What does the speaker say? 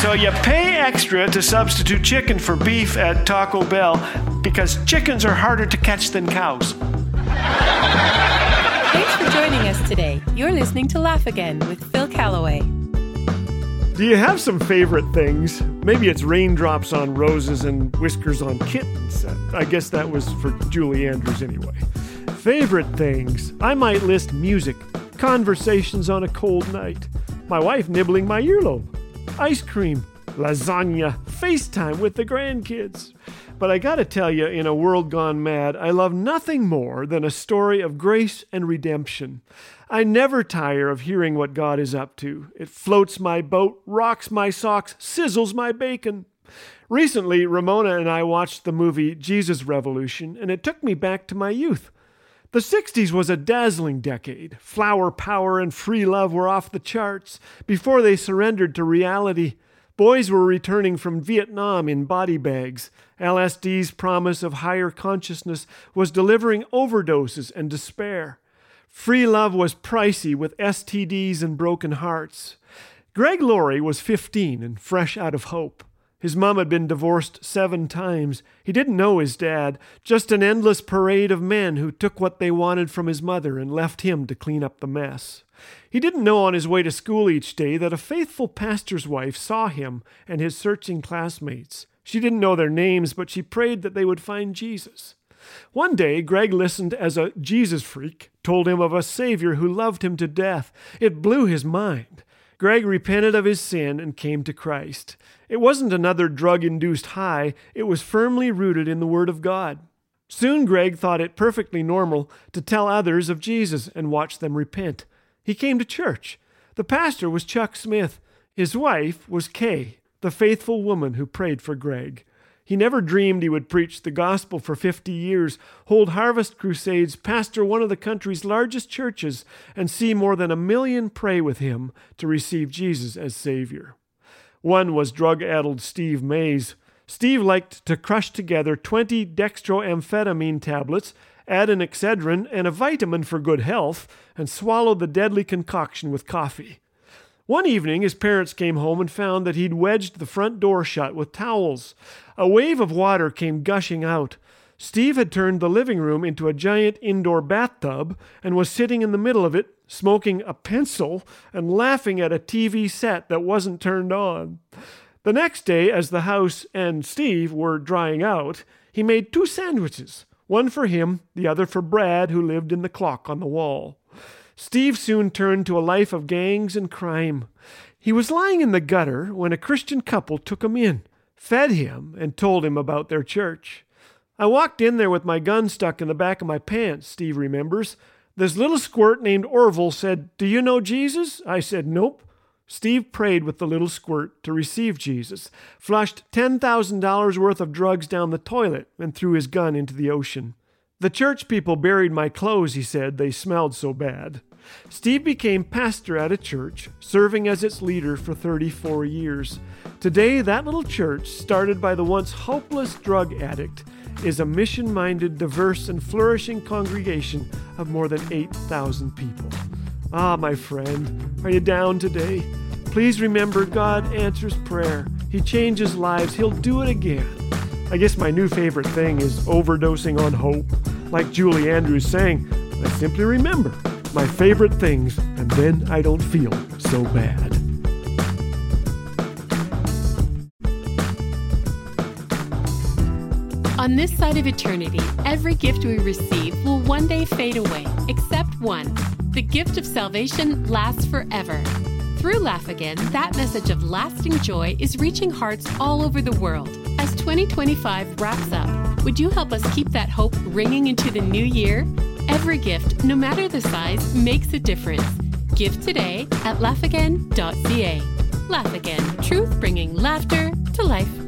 So you pay extra to substitute chicken for beef at Taco Bell because chickens are harder to catch than cows. Thanks for joining us today. You're listening to Laugh Again with Phil Callaway. Do you have some favorite things? Maybe it's raindrops on roses and whiskers on kittens. I guess that was for Julie Andrews anyway. Favorite things. I might list music, conversations on a cold night, my wife nibbling my earlobe, ice cream, lasagna, FaceTime with the grandkids. But I gotta tell you, in a world gone mad, I love nothing more than a story of grace and redemption. I never tire of hearing what God is up to. It floats my boat, rocks my socks, sizzles my bacon. Recently, Ramona and I watched the movie Jesus Revolution, and it took me back to my youth. The 60s was a dazzling decade. Flower power and free love were off the charts before they surrendered to reality. Boys were returning from Vietnam in body bags. LSD's promise of higher consciousness was delivering overdoses and despair. Free love was pricey with STDs and broken hearts. Greg Laurie was 15 and fresh out of hope. His mom had been divorced 7 times. He didn't know his dad, just an endless parade of men who took what they wanted from his mother and left him to clean up the mess. He didn't know on his way to school each day that a faithful pastor's wife saw him and his searching classmates. She didn't know their names, but she prayed that they would find Jesus. One day, Greg listened as a Jesus freak told him of a Savior who loved him to death. It blew his mind. Greg repented of his sin and came to Christ. It wasn't another drug-induced high. It was firmly rooted in the Word of God. Soon Greg thought it perfectly normal to tell others of Jesus and watch them repent. He came to church. The pastor was Chuck Smith. His wife was Kay, the faithful woman who prayed for Greg. He never dreamed he would preach the gospel for 50 years, hold harvest crusades, pastor one of the country's largest churches, and see more than 1 million pray with him to receive Jesus as Savior. One was drug-addled Steve Mays. Steve liked to crush together 20 dextroamphetamine tablets, add an Excedrin and a vitamin for good health, and swallow the deadly concoction with coffee. One evening, his parents came home and found that he'd wedged the front door shut with towels. A wave of water came gushing out. Steve had turned the living room into a giant indoor bathtub and was sitting in the middle of it, smoking a pencil and laughing at a TV set that wasn't turned on. The next day, as the house and Steve were drying out, he made 2 sandwiches, one for him, the other for Brad, who lived in the clock on the wall. Steve soon turned to a life of gangs and crime. He was lying in the gutter when a Christian couple took him in, fed him, and told him about their church. I walked in there with my gun stuck in the back of my pants, Steve remembers. This little squirt named Orville said, "Do you know Jesus?" I said, "Nope." Steve prayed with the little squirt to receive Jesus, flushed $10,000 worth of drugs down the toilet, and threw his gun into the ocean. The church people buried my clothes, he said. They smelled so bad. Steve became pastor at a church, serving as its leader for 34 years. Today, that little church, started by the once hopeless drug addict, is a mission-minded, diverse, and flourishing congregation of more than 8,000 people. Ah, my friend, are you down today? Please remember, God answers prayer. He changes lives. He'll do it again. I guess my new favorite thing is overdosing on hope. Like Julie Andrews sang, I simply remember my favorite things, and then I don't feel so bad. On this side of eternity, every gift we receive will one day fade away, except one. The gift of salvation lasts forever. Through Laugh Again, that message of lasting joy is reaching hearts all over the world. As 2025 wraps up, would you help us keep that hope ringing into the new year? Every gift, no matter the size, makes a difference. Give today at laughagain.ca. Laugh Again, truth bringing laughter to life.